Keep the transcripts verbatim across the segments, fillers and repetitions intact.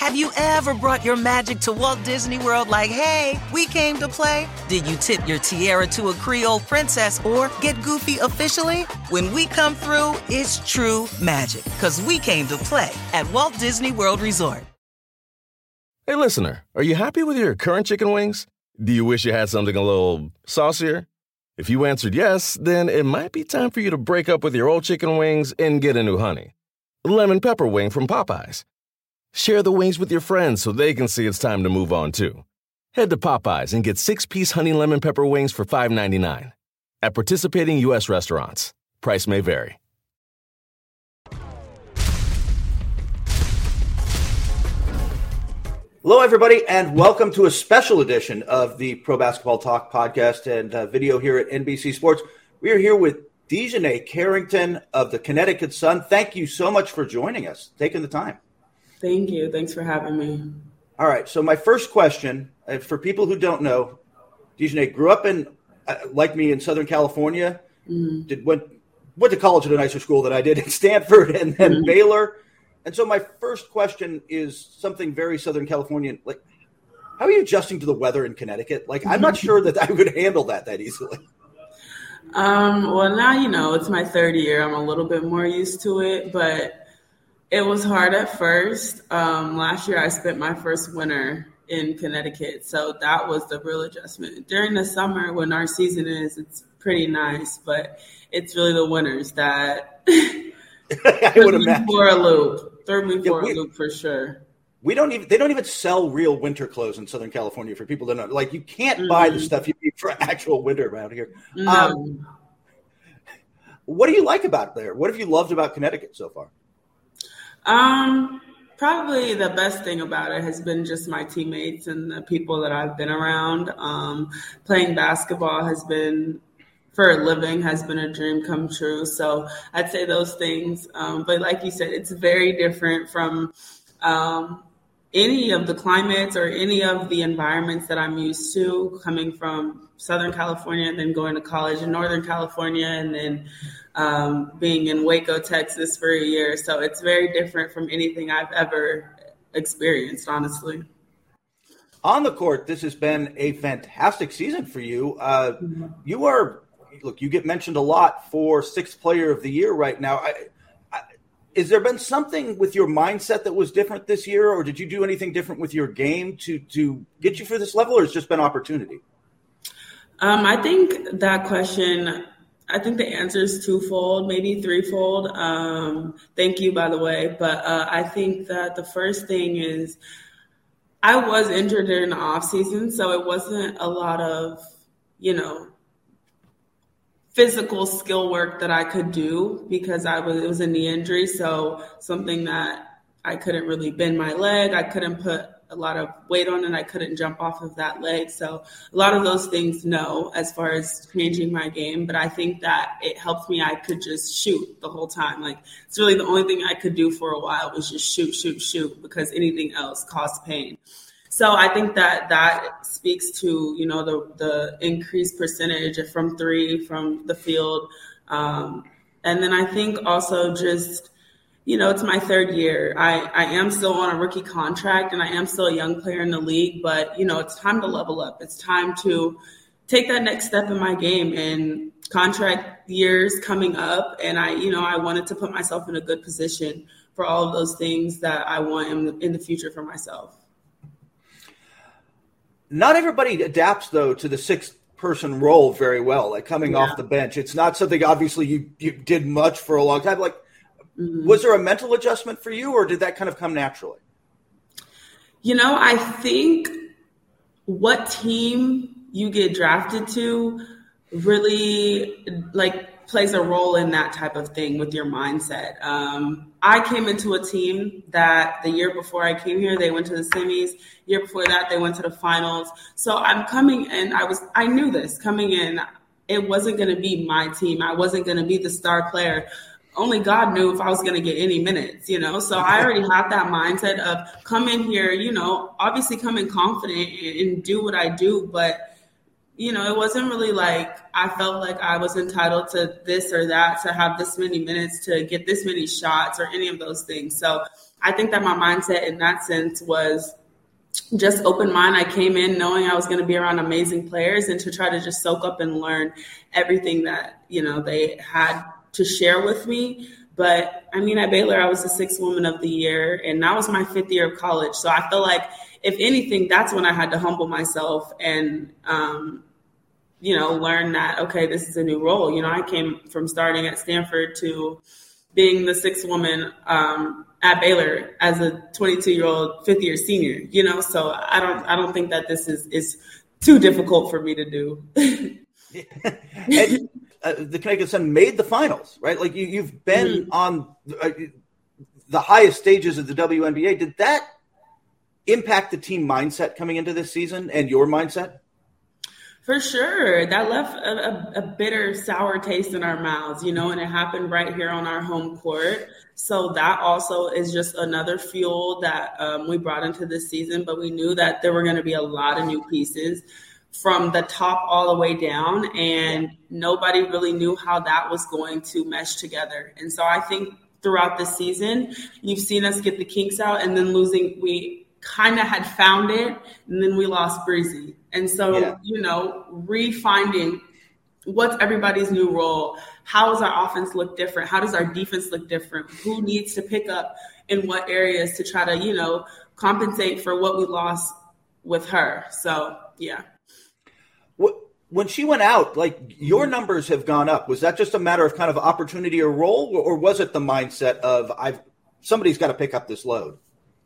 Have you ever brought your magic to Walt Disney World like, hey, we came to play? Did you tip your tiara to a Creole princess or get goofy officially? When we come through, it's true magic, because we came to play at Walt Disney World Resort. Hey, listener, are you happy with your current chicken wings? Do you wish you had something a little saucier? If you answered yes, then it might be time for you to break up with your old chicken wings and get a new honey. Lemon pepper wing from Popeyes. Share the wings with your friends so they can see it's time to move on, too. Head to Popeyes and get six-piece honey lemon pepper wings for five ninety-nine. At participating U S restaurants. Price may vary. Hello, everybody, and welcome to a special edition of the Pro Basketball Talk podcast and uh, video here at N B C Sports. We are here with DiJonai Carrington of the Connecticut Sun. Thank you so much for joining us, taking the time. Thank you. Thanks for having me. All right. So my first question, uh, for people who don't know, DiJonai grew up in, uh, like me, in Southern California. Mm-hmm. Did went went to college at a nicer school than I did at Stanford and then mm-hmm. Baylor. And so my first question is something very Southern Californian. Like, how are you adjusting to the weather in Connecticut? Like, I'm not sure that I would handle that that easily. Um, well, now, you know, it's my third year. I'm a little bit more used to it, but it was hard at first. Um, last year, I spent my first winter in Connecticut, so that was the real adjustment. During the summer, when our season is, it's pretty nice, but it's really the winters that I would imagine. For a loop. Throw me yeah, for we, a loop for sure. We don't even they don't even sell real winter clothes in Southern California for people to know. Like, you can't mm-hmm. buy the stuff you need for actual winter around here. No. Um, what do you like about it there? What have you loved about Connecticut so far? Um, probably the best thing about it has been just my teammates and the people that I've been around. Um, playing basketball has been, for a living, has been a dream come true. So I'd say those things. Um, but like you said, it's very different from um, any of the climates or any of the environments that I'm used to, coming from Southern California and then going to college in Northern California and then um, being in Waco, Texas for a year. So it's very different from anything I've ever experienced, honestly. On the court, this has been a fantastic season for you. Uh, mm-hmm. You are, look, you get mentioned a lot for sixth player of the year right now. I, I, has there been something with your mindset that was different this year, or did you do anything different with your game to, to get you for this level, or it's just been opportunity? Um, I think that question, I think the answer is twofold, maybe threefold. Um, thank you, by the way. But uh, I think that the first thing is I was injured during the off season, so it wasn't a lot of, you know, physical skill work that I could do because I was, it was a knee injury. So something that I couldn't really bend my leg. I couldn't put a lot of weight on it. I couldn't jump off of that leg. So a lot of those things, no, as far as changing my game. But I think that it helped me. I could just shoot the whole time. Like, it's really the only thing I could do for a while was just shoot, shoot, shoot, because anything else caused pain. So I think that that speaks to, you know, the, the increased percentage from three from the field. Um, and then I think also just, you know, it's my third year. I, I am still on a rookie contract and I am still a young player in the league, but, you know, it's time to level up. It's time to take that next step in my game, and contract years coming up. And I, you know, I wanted to put myself in a good position for all of those things that I want in the, in the future for myself. Not everybody adapts, though, to the sixth person role very well, like coming yeah. off the bench. It's not something, obviously, you, you did much for a long time. Like, mm-hmm. was there a mental adjustment for you, or did that kind of come naturally? You know, I think what team you get drafted to really, like, plays a role in that type of thing with your mindset. Um, I came into a team that the year before I came here, they went to the semis. Year before that, they went to the finals. So I'm coming in, I was, I knew this coming in, it wasn't going to be my team. I wasn't going to be the star player. Only God knew if I was going to get any minutes, you know? So I already had that mindset of come in here, you know, obviously come in confident and, and do what I do, but you know, it wasn't really like I felt like I was entitled to this or that, to have this many minutes, to get this many shots or any of those things. So I think that my mindset in that sense was just open mind. I came in knowing I was going to be around amazing players and to try to just soak up and learn everything that, you know, they had to share with me. But I mean, at Baylor, I was the sixth woman of the year, and that was my fifth year of college. So I feel like, if anything, that's when I had to humble myself and, um, you know, learn that, okay, this is a new role. You know, I came from starting at Stanford to being the sixth woman um, at Baylor as a twenty-two-year-old fifth-year senior. You know, so I don't, I don't think that this is is too difficult for me to do. and, uh, the Connecticut Sun made the finals, right? Like you, you've been mm-hmm. on uh, the highest stages of the W N B A. Did that impact the team mindset coming into this season and your mindset? For sure. That left a, a, a bitter, sour taste in our mouths, you know, and it happened right here on our home court. So that also is just another fuel that um, we brought into this season. But we knew that there were going to be a lot of new pieces from the top all the way down, and nobody really knew how that was going to mesh together. And so I think throughout the season, you've seen us get the kinks out, and then losing, we kind of had found it, and then we lost Breezy. And so, yeah. you know, refinding what's everybody's new role, how does our offense look different? How does our defense look different? Who needs to pick up in what areas to try to, you know, compensate for what we lost with her? So, yeah. When she went out, like, your numbers have gone up. Was that just a matter of kind of opportunity or role, or was it the mindset of I've somebody's got to pick up this load?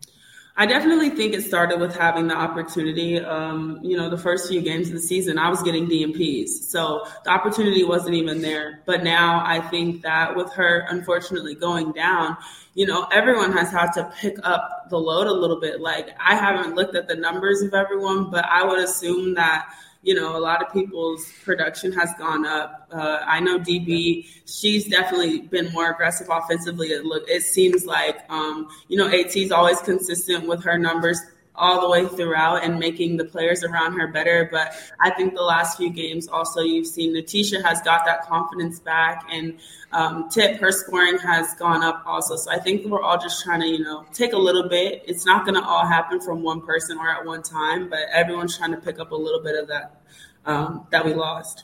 I definitely think it started with having the opportunity. Um, you know, the first few games of the season, I was getting D M Ps. So the opportunity wasn't even there. But now I think that with her, unfortunately, going down, you know, everyone has had to pick up the load a little bit. Like, I haven't looked at the numbers of everyone, but I would assume that, you know, a lot of people's production has gone up. Uh, I know D B, she's definitely been more aggressive offensively. It look, it seems like, um, you know, AT's always consistent with her numbers all the way throughout and making the players around her better. But I think the last few games also you've seen Natisha has got that confidence back, and um, Tip, her scoring has gone up also. So I think we're all just trying to, you know, take a little bit. It's not going to all happen from one person or at one time, but everyone's trying to pick up a little bit of that um, that we lost.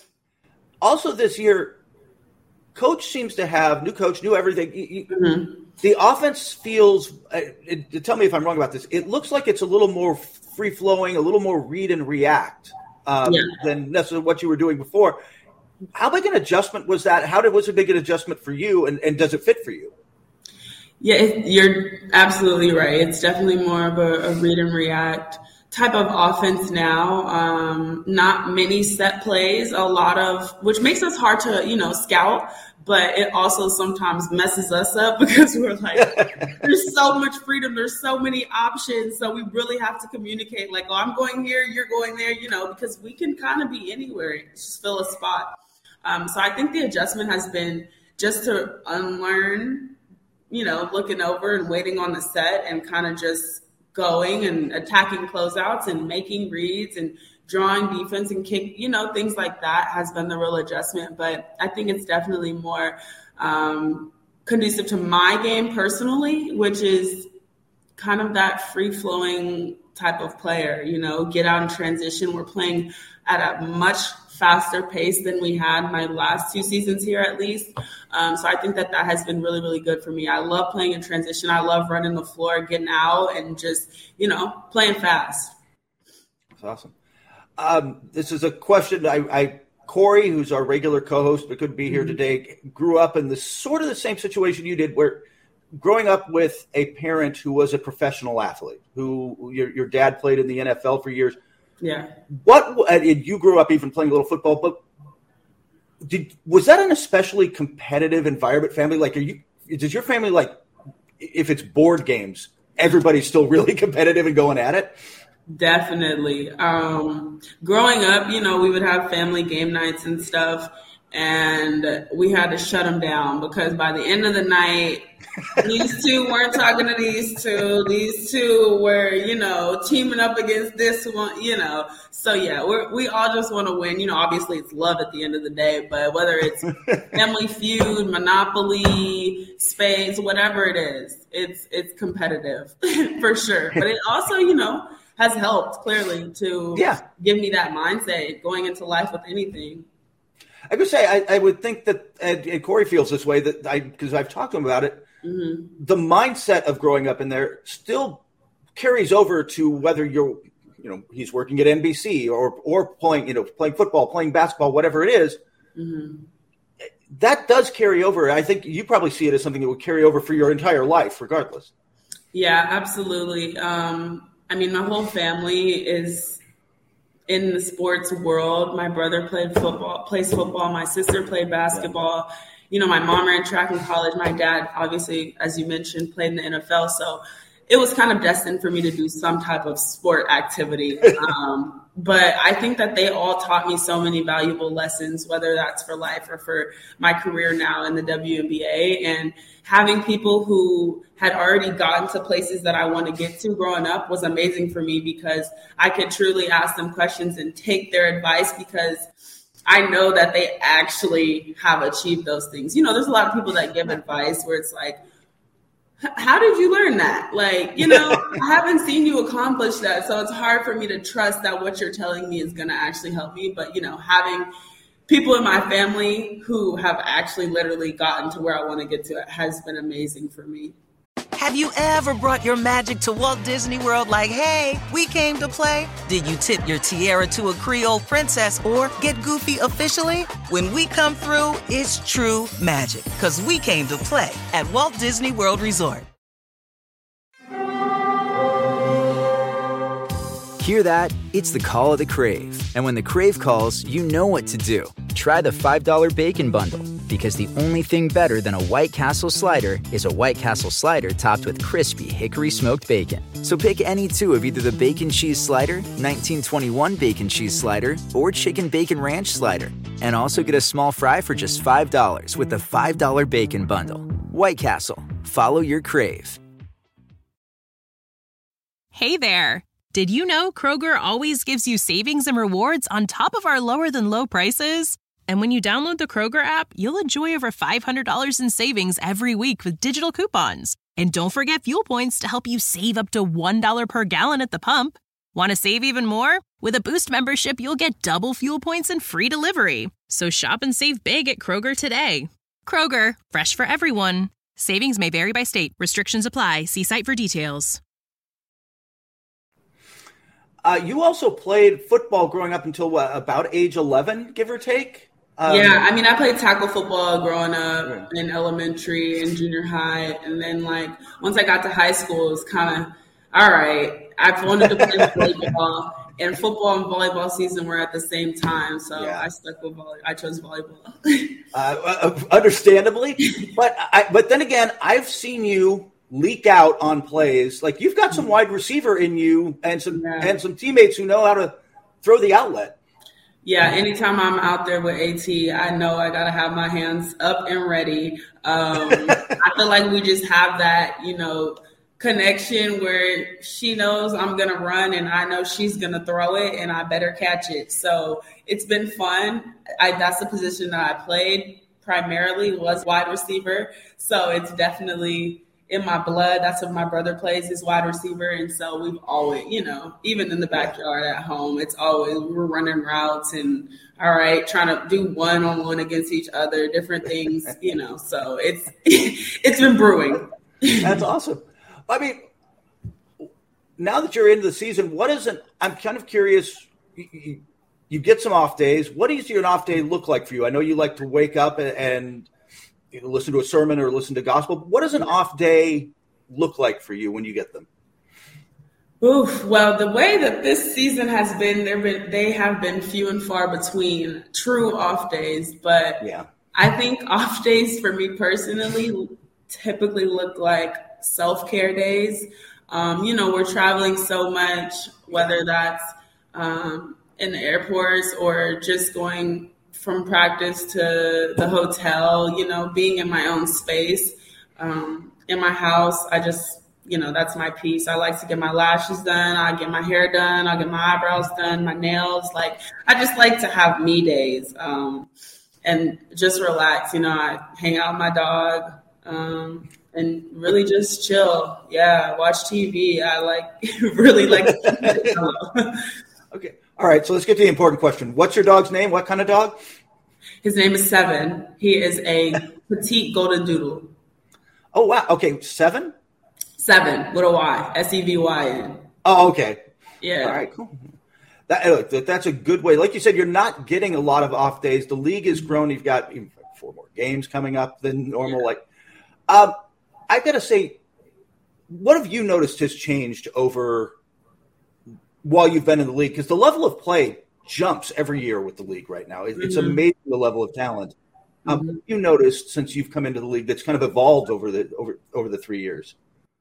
Also this year, coach seems to have, new coach, new everything. You, mm-hmm. The offense feels, uh, it, tell me if I'm wrong about this, it looks like it's a little more free-flowing, a little more read and react um, yeah. than necessarily what you were doing before. How big an adjustment was that? How did, was a big an adjustment for you, and, and does it fit for you? Yeah, it, you're absolutely right. It's definitely more of a, a read and react type of offense now. Um, not many set plays, a lot of, which makes us hard to, you know, scout. But it also sometimes messes us up because we're like, there's so much freedom. There's so many options. So we really have to communicate like, oh, I'm going here, you're going there, you know, because we can kind of be anywhere, just fill a spot. Um, so I think the adjustment has been just to unlearn, you know, looking over and waiting on the set and kind of just going and attacking closeouts and making reads and drawing defense and kick, you know, things like that has been the real adjustment. But I think it's definitely more um, conducive to my game personally, which is kind of that free-flowing type of player, you know, get out in transition. We're playing at a much faster pace than we had my last two seasons here, at least. Um, so I think that that has been really, really good for me. I love playing in transition. I love running the floor, getting out, and just, you know, playing fast. That's awesome. Um, this is a question I, I, Corey, who's our regular co-host but couldn't be here mm-hmm. today, grew up in the sort of the same situation you did, where growing up with a parent who was a professional athlete, who your, your dad played in the N F L for years. Yeah. What, and you grew up even playing a little football, but did, was that an especially competitive environment family? Like, are you, does your family, like, if it's board games, everybody's still really competitive and going at it? Definitely. Um, growing up, you know, we would have family game nights and stuff. and we had to shut them down because by the end of the night, these two weren't talking to these two. These two were, you know, teaming up against this one, you know. So, yeah, we're, we all just want to win. You know, obviously it's love at the end of the day, but whether it's Family Feud, Monopoly, Spades, whatever it is, it's it's competitive for sure. But it also, you know, has helped clearly to yeah. give me that mindset going into life with anything. I would say I, I would think that, and, and Corey feels this way, that I because I've talked to him about it. Mm-hmm. The mindset of growing up in there still carries over to whether you're, you know, he's working at N B C or or playing, you know, playing football, playing basketball, whatever it is. Mm-hmm. That does carry over. I think you probably see it as something that would carry over for your entire life, regardless. Yeah, absolutely. Um, I mean, my whole family is in the sports world. My brother played football, plays football. My sister played basketball. Yeah. You know, my mom ran track in college. My dad, obviously, as you mentioned, played in the N F L. So it was kind of destined for me to do some type of sport activity. Um, but I think that they all taught me so many valuable lessons, whether that's for life or for my career now in the W N B A. And having people who had already gotten to places that I want to get to growing up was amazing for me because I could truly ask them questions and take their advice because I know that they actually have achieved those things. You know, there's a lot of people that give advice where it's like, how did you learn that? Like, you know, I haven't seen you accomplish that. So it's hard for me to trust that what you're telling me is going to actually help me. But, you know, having people in my family who have actually literally gotten to where I want to get to has been amazing for me. Have you ever brought your magic to Walt Disney World like, hey, we came to play? Did you tip your tiara to a Creole princess or get goofy officially? When we come through, it's true magic, because we came to play at Walt Disney World Resort. Hear that? It's the call of the Crave. And when the Crave calls, you know what to do. Try the five dollar Bacon Bundle, because the only thing better than a White Castle slider is a White Castle slider topped with crispy hickory smoked bacon. So pick any two of either the Bacon Cheese Slider, nineteen twenty-one Bacon Cheese Slider, or Chicken Bacon Ranch Slider. And also get a small fry for just five dollars with the five dollar Bacon Bundle. White Castle. Follow your Crave. Hey there. Did you know Kroger always gives you savings and rewards on top of our lower-than-low prices? And when you download the Kroger app, you'll enjoy over five hundred dollars in savings every week with digital coupons. And don't forget fuel points to help you save up to one dollar per gallon at the pump. Want to save even more? With a Boost membership, you'll get double fuel points and free delivery. So shop and save big at Kroger today. Kroger, fresh for everyone. Savings may vary by state. Restrictions apply. See site for details. Uh, you also played football growing up until what, about age eleven, give or take? Um, yeah, I mean, I played tackle football growing up yeah. in elementary and junior high. And then, like, once I got to high school, it was kind of, all right, I wanted to play volleyball. And football and volleyball season were at the same time. So yeah. I stuck with volleyball. I chose volleyball. uh, understandably. But I, but then again, I've seen you leak out on plays. Like, you've got some wide receiver in you and some yeah. and some teammates who know how to throw the outlet. Yeah, anytime I'm out there with AT, I know I got to have my hands up and ready. Um, I feel like we just have that, you know, connection where she knows I'm going to run and I know she's going to throw it and I better catch it. So it's been fun. I, that's the position that I played primarily, was wide receiver. So it's definitely in my blood. That's what my brother plays, is wide receiver. And so we've always, you know, even in the backyard at home, it's always, we're running routes and, all right, trying to do one-on-one against each other, different things, you know. So it's it's been brewing. That's awesome. I mean, now that you're into the season, what is an, I'm kind of curious, you, you get some off days. What does your off day look like for you? I know you like to wake up and, and you know, listen to a sermon or listen to gospel. What does an off day look like for you when you get them? Oof, well, the way that this season has been, there been they have been few and far between true off days. But yeah. I think off days for me personally typically look like self-care days. Um, you know, we're traveling so much, whether that's um, in the airports or just going from practice to the hotel, you know, being in my own space, um, in my house. I just, you know, that's my piece. I like to get my lashes done. I get my hair done. I get my eyebrows done, my nails. Like, I just like to have me days, um, and just relax. You know, I hang out with my dog, um, and really just chill. Yeah. Watch T V. I like really like. Okay. All right. So let's get to the important question. What's your dog's name? What kind of dog? His name is Seven. He is a petite golden doodle. Oh, wow. Okay. Seven? Seven with a Y, S E V Y N. Oh, okay. Yeah. All right, cool. That, look, that, that's a good way. Like you said, you're not getting a lot of off days. The league has grown. You've got four more games coming up than normal. Yeah. Like, um, I got to say, what have you noticed has changed over while you've been in the league? Because the level of play jumps every year with the league right now. It, mm-hmm. It's amazing the level of talent. Um, mm-hmm. You noticed since you've come into the league that's kind of evolved over the over over the three years.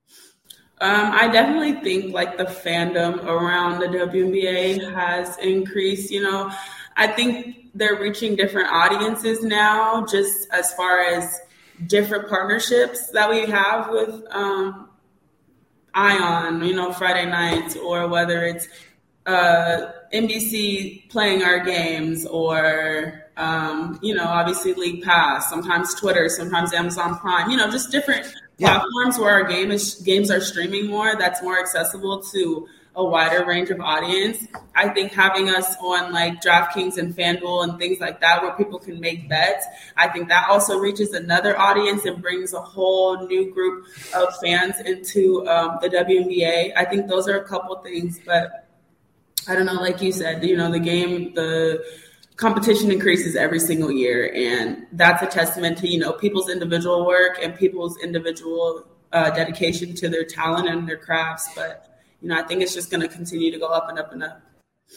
Um, I definitely think like the fandom around the W N B A has increased. You know, I think they're reaching different audiences now, just as far as different partnerships that we have with um, Ion, you know, Friday nights, or whether it's uh, N B C playing our games, or, um, you know, obviously League Pass, sometimes Twitter, sometimes Amazon Prime, you know, just different yeah. platforms where our game is, games are streaming more, that's more accessible to a wider range of audience. I think having us on like DraftKings and FanDuel and things like that where people can make bets, I think that also reaches another audience and brings a whole new group of fans into um, the W N B A. I think those are a couple things, but I don't know, like you said, you know, the game, the competition increases every single year, and that's a testament to, you know, people's individual work and people's individual uh, dedication to their talent and their crafts. But, you know, I think it's just going to continue to go up and up and up.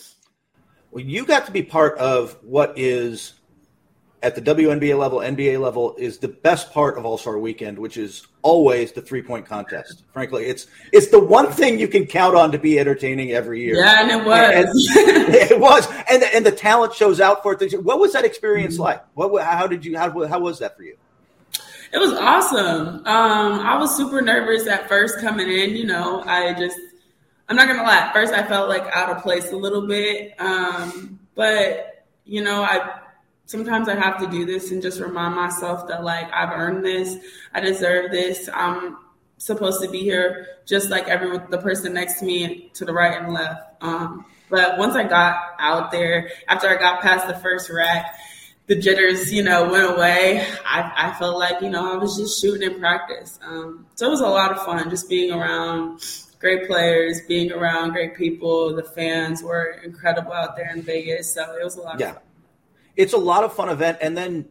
Well, you got to be part of what is at the W N B A level, N B A level, is the best part of All-Star Weekend, which is always the three-point contest. Frankly, it's it's the one thing you can count on to be entertaining every year. Yeah, and it was. And, it was, and and the talent shows out for it. What was that experience mm-hmm. like? What how did you how how was that for you? It was awesome. Um, I was super nervous at first coming in. You know, I just I'm not gonna lie. At first, I felt like out of place a little bit, um, but you know, I. Sometimes I have to do this and just remind myself that, like, I've earned this. I deserve this. I'm supposed to be here just like every the person next to me to the right and left. Um, but once I got out there, after I got past the first rack, the jitters, you know, went away. I, I felt like, you know, I was just shooting in practice. Um, so it was a lot of fun just being around great players, being around great people. The fans were incredible out there in Vegas. So it was a lot yeah. of fun. It's a lot of fun event. And then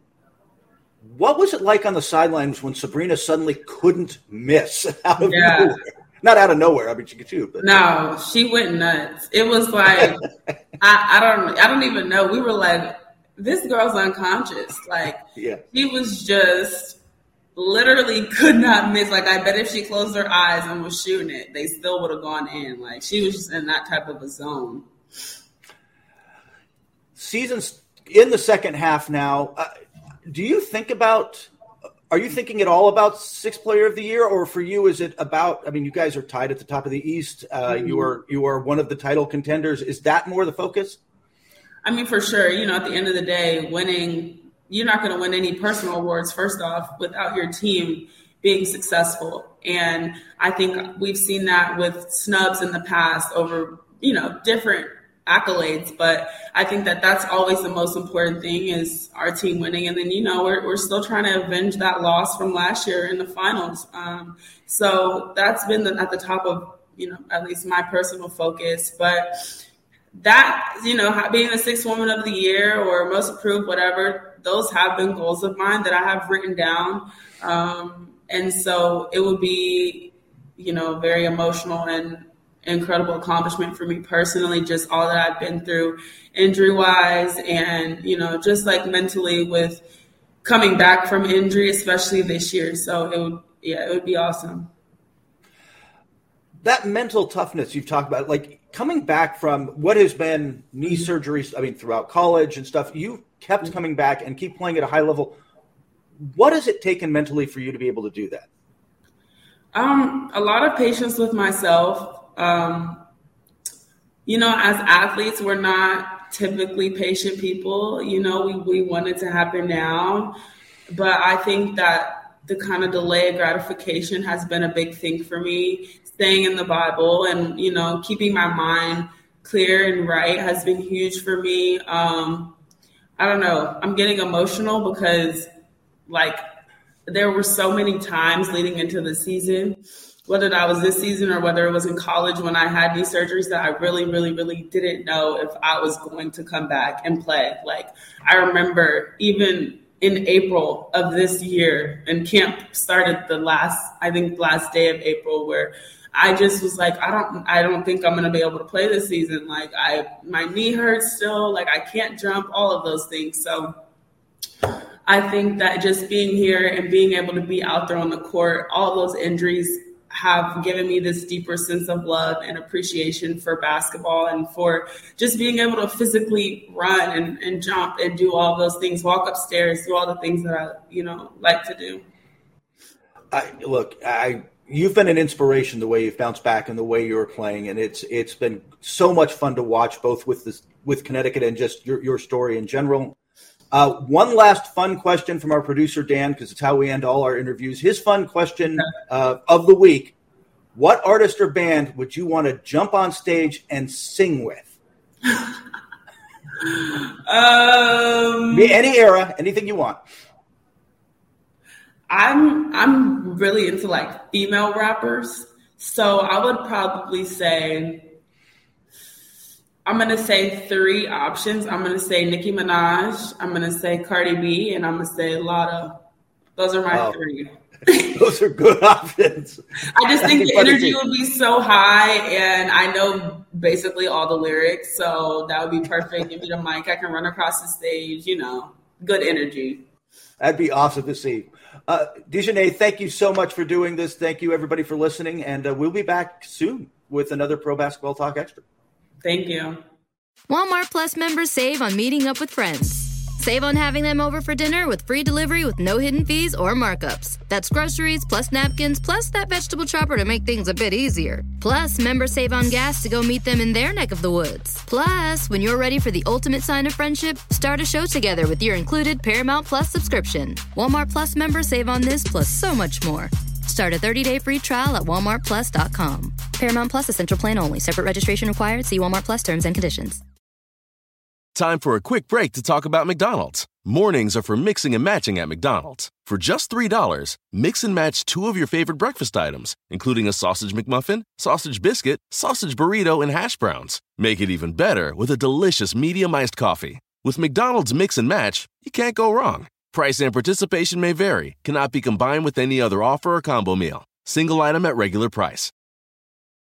what was it like on the sidelines when Sabrina suddenly couldn't miss out of yeah. nowhere? Not out of nowhere. I mean, she could shoot. But. No, she went nuts. It was like, I, I don't I don't even know. We were like, this girl's unconscious. Like, yeah. She was just literally could not miss. Like, I bet if she closed her eyes and was shooting it, they still would have gone in. Like, she was just in that type of a zone. Seasons in the second half now, uh, do you think about, are you thinking at all about sixth player of the year, or for you, is it about, I mean, you guys are tied at the top of the East. Uh, mm-hmm. You are, you are one of the title contenders. Is that more the focus? I mean, for sure. You know, at the end of the day, winning, you're not going to win any personal awards, first off, without your team being successful. And I think we've seen that with snubs in the past over, you know, different accolades, but I think that that's always the most important thing is our team winning. And then, you know, we're, we're still trying to avenge that loss from last year in the finals. Um, so that's been the, at the top of, you know, at least my personal focus. But that, you know, being the sixth woman of the year or most improved, whatever, those have been goals of mine that I have written down. Um, and so it would be, you know, very emotional and incredible accomplishment for me personally, just all that I've been through injury wise and, you know, just like mentally with coming back from injury, especially this year. So it would, yeah, it would be awesome. that mental toughness you've talked about, like coming back from what has been knee surgeries, I mean, throughout college and stuff, you kept coming back and keep playing at a high level. What has it taken mentally for you to be able to do that? Um, a lot of patience with myself. Um, you know, as athletes, we're not typically patient people. You know, we, we want it to happen now. But I think that the kind of delayed gratification has been a big thing for me. Staying in the Bible and, you know, keeping my mind clear and right has been huge for me. Um, I don't know. I'm getting emotional because, like, there were so many times leading into the season, whether that was this season or whether it was in college when I had these surgeries, that I really, really, really didn't know if I was going to come back and play. Like, I remember even in April of this year, and camp started the last, I think, last day of April, where I just was like, I don't, I don't think I'm going to be able to play this season. Like, I, my knee hurts still, like I can't jump, all of those things. So I think that just being here and being able to be out there on the court, all those injuries have given me this deeper sense of love and appreciation for basketball and for just being able to physically run and, and jump and do all those things, walk upstairs, do all the things that I, you know, like to do. I, look, I, you've been an inspiration the way you've bounced back and the way you're playing. And it's, it's been so much fun to watch, both with this, with Connecticut and just your, your story in general. Uh, one last fun question from our producer, Dan, because it's how we end all our interviews. His fun question uh, of the week: what artist or band would you want to jump on stage and sing with? um, Any era, anything you want. I'm I'm really into like female rappers, so I would probably say I'm gonna say three options. I'm gonna say Nicki Minaj, I'm gonna say Cardi B, and I'm gonna say Latto. Those are my oh. three. Those are good options. I just think the energy would be so high, and I know basically all the lyrics, so that would be perfect. Give me the mic, I can run across the stage. You know, good energy. That'd be awesome to see. Uh, DiJonai, thank you so much for doing this. Thank you, everybody, for listening. And uh, we'll be back soon with another Pro Basketball Talk Extra. Thank you. Walmart Plus members save on meeting up with friends. Save on having them over for dinner with free delivery with no hidden fees or markups. That's groceries, plus napkins, plus that vegetable chopper to make things a bit easier. Plus, members save on gas to go meet them in their neck of the woods. Plus, when you're ready for the ultimate sign of friendship, start a show together with your included Paramount Plus subscription. Walmart Plus members save on this plus so much more. Start a thirty-day free trial at walmart plus dot com. Paramount Plus Essential Plan only. Separate registration required. See Walmart Plus terms and conditions. Time for a quick break to talk about McDonald's. Mornings are for mixing and matching at McDonald's. For just three dollars, mix and match two of your favorite breakfast items, including a sausage McMuffin, sausage biscuit, sausage burrito, and hash browns. Make it even better with a delicious medium iced coffee. With McDonald's Mix and Match, you can't go wrong. Price and participation may vary. Cannot be combined with any other offer or combo meal. Single item at regular price.